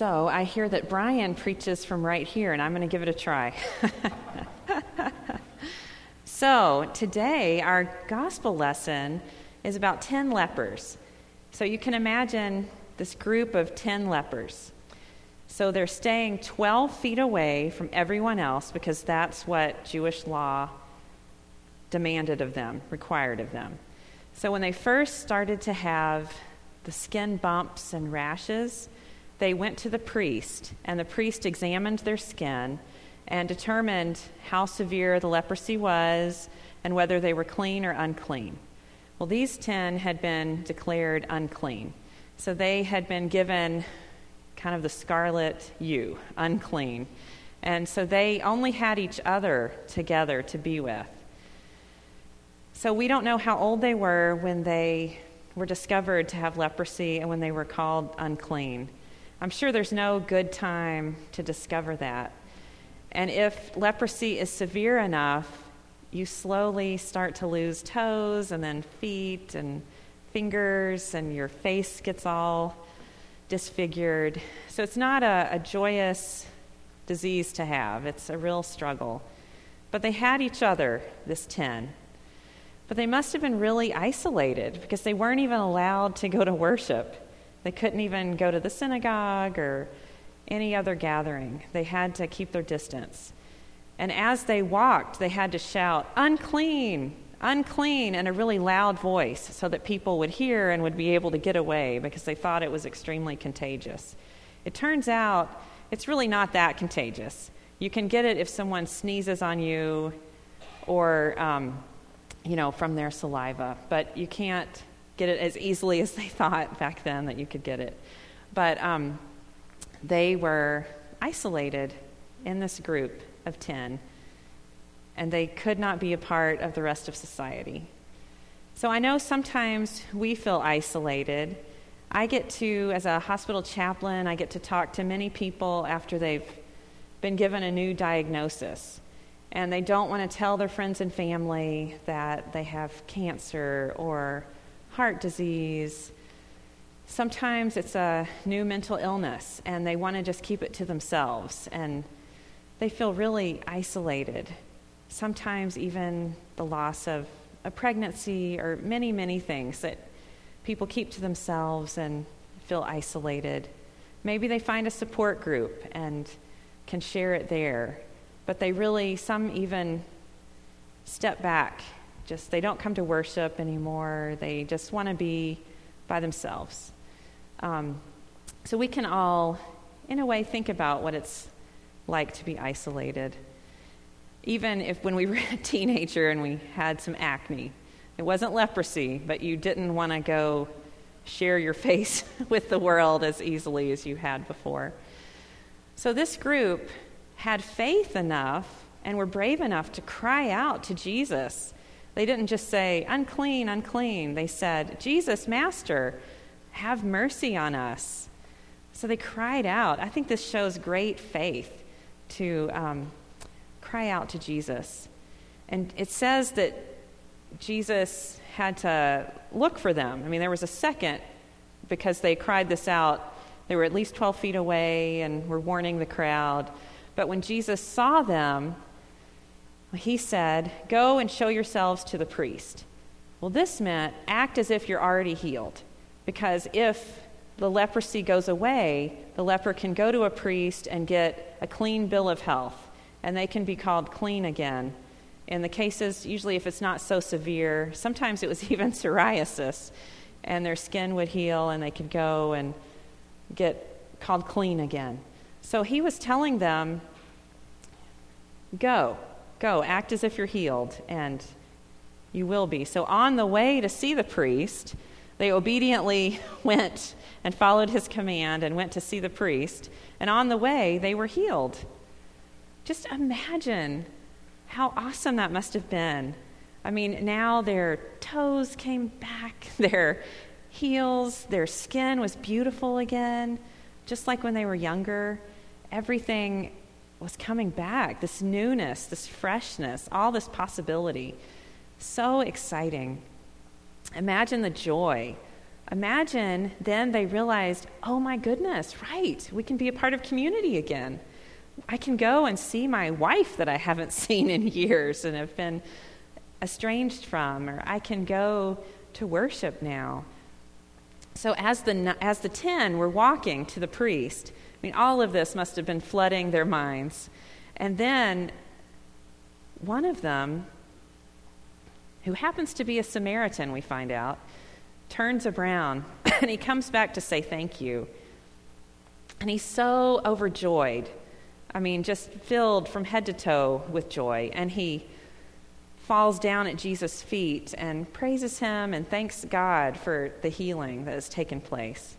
So I hear that Brian preaches from right here, and I'm going to give it a try. So today, our gospel lesson is about 10 lepers. So you can imagine this group of 10 lepers. So they're staying 12 feet away from everyone else because that's what Jewish law demanded of them, required of them. So when they first started to have the skin bumps and rashes, they went to the priest, and the priest examined their skin and determined how severe the leprosy was and whether they were clean or unclean. Well, these 10 had been declared unclean. So they had been given kind of the scarlet U, unclean. And so they only had each other together to be with. So we don't know how old they were when they were discovered to have leprosy and when they were called unclean. I'm sure there's no good time to discover that. And if leprosy is severe enough, you slowly start to lose toes and then feet and fingers, and your face gets all disfigured. So it's not a joyous disease to have. It's a real struggle. But they had each other, this 10. But they must have been really isolated because they weren't even allowed to go to worship. They couldn't even go to the synagogue or any other gathering. They had to keep their distance. And as they walked, they had to shout, "Unclean, unclean," in a really loud voice so that people would hear and would be able to get away because they thought it was extremely contagious. It turns out it's really not that contagious. You can get it if someone sneezes on you or, from their saliva, but you can't get it as easily as they thought back then that you could get it. But they were isolated in this group of 10, and they could not be a part of the rest of society. So I know sometimes we feel isolated. As a hospital chaplain, I get to talk to many people after they've been given a new diagnosis, and they don't want to tell their friends and family that they have cancer or heart disease. Sometimes it's a new mental illness, and they want to just keep it to themselves, and they feel really isolated. Sometimes even the loss of a pregnancy or many, many things that people keep to themselves and feel isolated. Maybe they find a support group and can share it there, but some even step back. They don't come to worship anymore. They just want to be by themselves. So we can all, in a way, think about what it's like to be isolated. Even if when we were a teenager and we had some acne, it wasn't leprosy, but you didn't want to go share your face with the world as easily as you had before. So this group had faith enough and were brave enough to cry out to Jesus. They didn't just say, "Unclean, unclean." They said, "Jesus, Master, have mercy on us." So they cried out. I think this shows great faith to cry out to Jesus. And it says that Jesus had to look for them. I mean, there was a second because they cried this out. They were at least 12 feet away and were warning the crowd. But when Jesus saw them, he said, "Go and show yourselves to the priest." Well, this meant act as if you're already healed. Because if the leprosy goes away, the leper can go to a priest and get a clean bill of health, and they can be called clean again. In the cases, usually if it's not so severe, sometimes it was even psoriasis, and their skin would heal and they could go and get called clean again. So he was telling them, go, act as if you're healed, and you will be. So on the way to see the priest, they obediently went and followed his command and went to see the priest. And on the way, they were healed. Just imagine how awesome that must have been. I mean, now their toes came back, their heels, their skin was beautiful again, just like when they were younger. Everything was coming back, this newness, this freshness, all this possibility. So exciting. Imagine the joy Imagine then they realized, oh my goodness, right, we can be a part of community again. I can go and see my wife that I haven't seen in years and have been estranged from, or I can go to worship now. So as the 10 were walking to the priest, I mean, all of this must have been flooding their minds. And then one of them, who happens to be a Samaritan, we find out, turns around and he comes back to say thank you. And he's so overjoyed. I mean, just filled from head to toe with joy. And he falls down at Jesus' feet and praises him and thanks God for the healing that has taken place.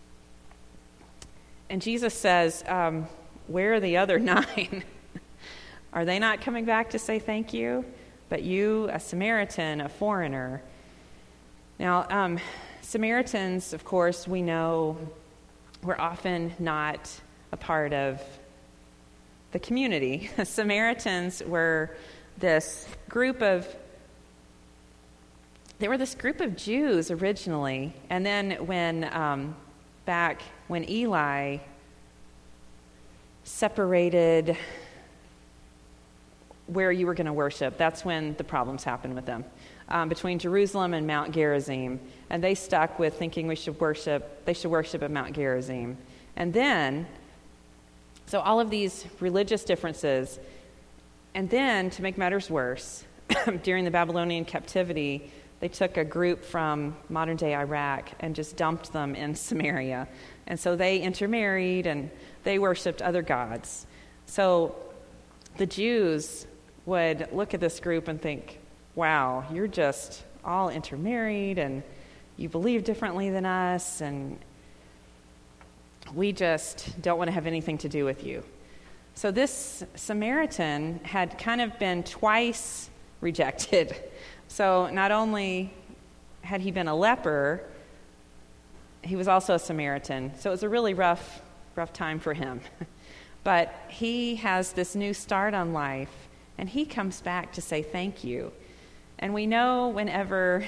And Jesus says, where are the other 9? Are they not coming back to say thank you? But you, a Samaritan, a foreigner. Now, Samaritans, of course, we know were often not a part of the community. Samaritans were this group of Jews originally, and then when when Eli separated where you were going to worship, that's when the problems happened with them, between Jerusalem and Mount Gerizim, and they stuck with thinking they should worship at Mount Gerizim. And then, so all of these religious differences, and then to make matters worse, during the Babylonian captivity, they took a group from modern-day Iraq and just dumped them in Samaria. And so they intermarried and they worshipped other gods. So the Jews would look at this group and think, wow, you're just all intermarried and you believe differently than us and we just don't want to have anything to do with you. So this Samaritan had kind of been twice rejected. So not only had he been a leper, he was also a Samaritan. So it was a really rough time for him. But he has this new start on life, and he comes back to say thank you. And we know whenever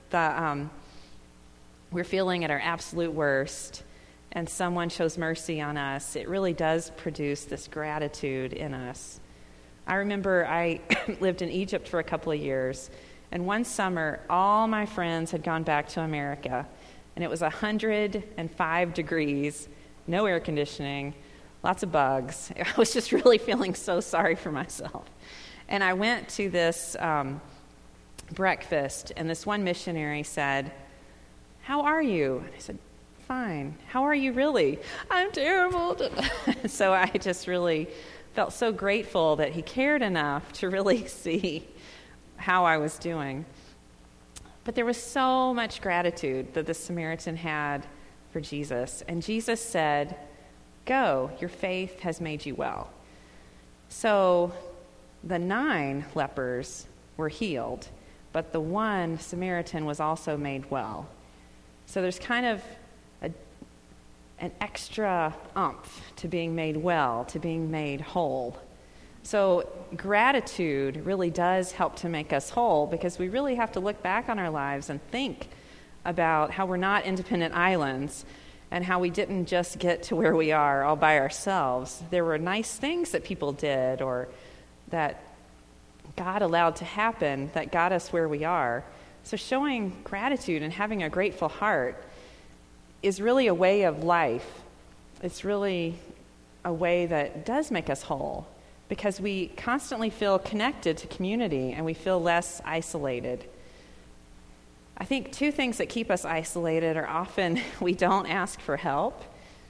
we're feeling at our absolute worst and someone shows mercy on us, it really does produce this gratitude in us. I remember I lived in Egypt for a couple of years, and one summer, all my friends had gone back to America, and it was 105 degrees, no air conditioning, lots of bugs. I was just really feeling so sorry for myself. And I went to this breakfast, and this one missionary said, "How are you?" And I said, "Fine." "How are you really?" "I'm terrible." So I just really felt so grateful that he cared enough to really see how I was doing. But there was so much gratitude that the Samaritan had for Jesus. And Jesus said, "Go, your faith has made you well." So the 9 lepers were healed, but the one Samaritan was also made well. So there's kind of an extra oomph to being made well, to being made whole. So gratitude really does help to make us whole, because we really have to look back on our lives and think about how we're not independent islands and how we didn't just get to where we are all by ourselves. There were nice things that people did or that God allowed to happen that got us where we are. So showing gratitude and having a grateful heart is really a way of life. It's really a way that does make us whole, because we constantly feel connected to community and we feel less isolated. I think 2 things that keep us isolated are often we don't ask for help.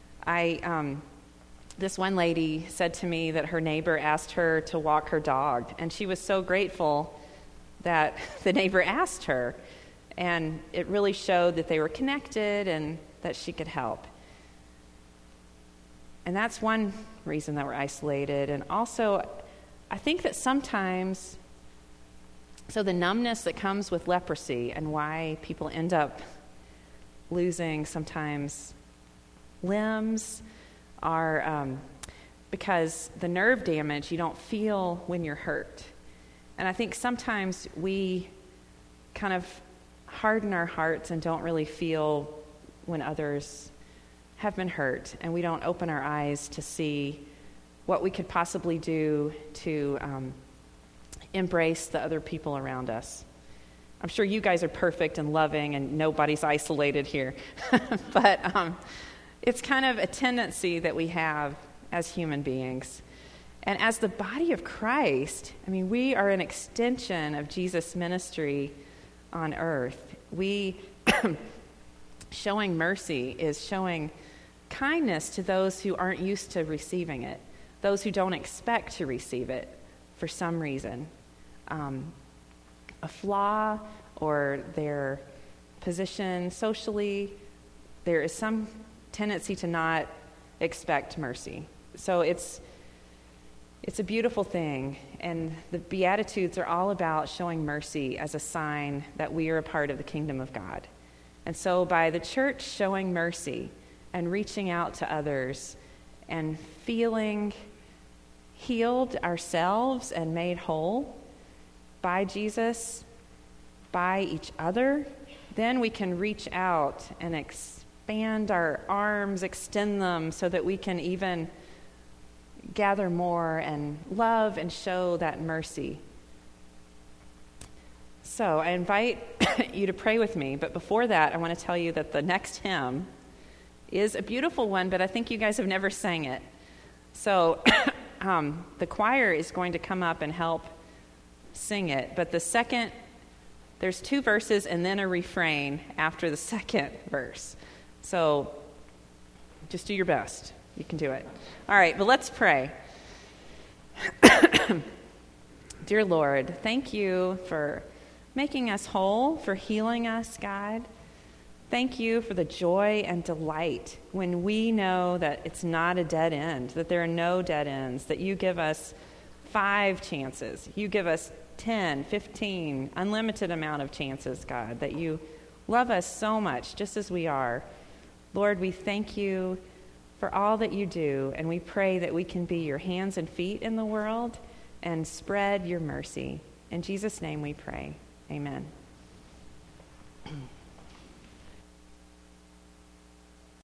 This one lady said to me that her neighbor asked her to walk her dog, and she was so grateful that the neighbor asked her, and it really showed that they were connected and that she could help. And that's one reason that we're isolated. And also, I think that sometimes, so the numbness that comes with leprosy and why people end up losing sometimes limbs are because the nerve damage you don't feel when you're hurt. And I think sometimes we kind of harden our hearts and don't really feel when others have been hurt and we don't open our eyes to see what we could possibly do to embrace the other people around us. I'm sure you guys are perfect and loving and nobody's isolated here. But it's kind of a tendency that we have as human beings. And as the body of Christ, I mean, we are an extension of Jesus' ministry on earth. Showing mercy is showing kindness to those who aren't used to receiving it, those who don't expect to receive it for some reason. A flaw or their position socially, there is some tendency to not expect mercy. So it's a beautiful thing, and the Beatitudes are all about showing mercy as a sign that we are a part of the kingdom of God. And so by the church showing mercy and reaching out to others and feeling healed ourselves and made whole by Jesus, by each other, then we can reach out and expand our arms, extend them so that we can even gather more and love and show that mercy. So I invite you to pray with me, but before that, I want to tell you that the next hymn is a beautiful one, but I think you guys have never sang it. So the choir is going to come up and help sing it, but there's 2 verses and then a refrain after the second verse. So just do your best. You can do it. All right, but let's pray. Dear Lord, thank you for making us whole, for healing us, God. Thank you for the joy and delight when we know that it's not a dead end, that there are no dead ends, that you give us 5 chances. You give us 10, 15, unlimited amount of chances, God, that you love us so much just as we are. Lord, we thank you for all that you do, and we pray that we can be your hands and feet in the world and spread your mercy. In Jesus' name we pray. Amen.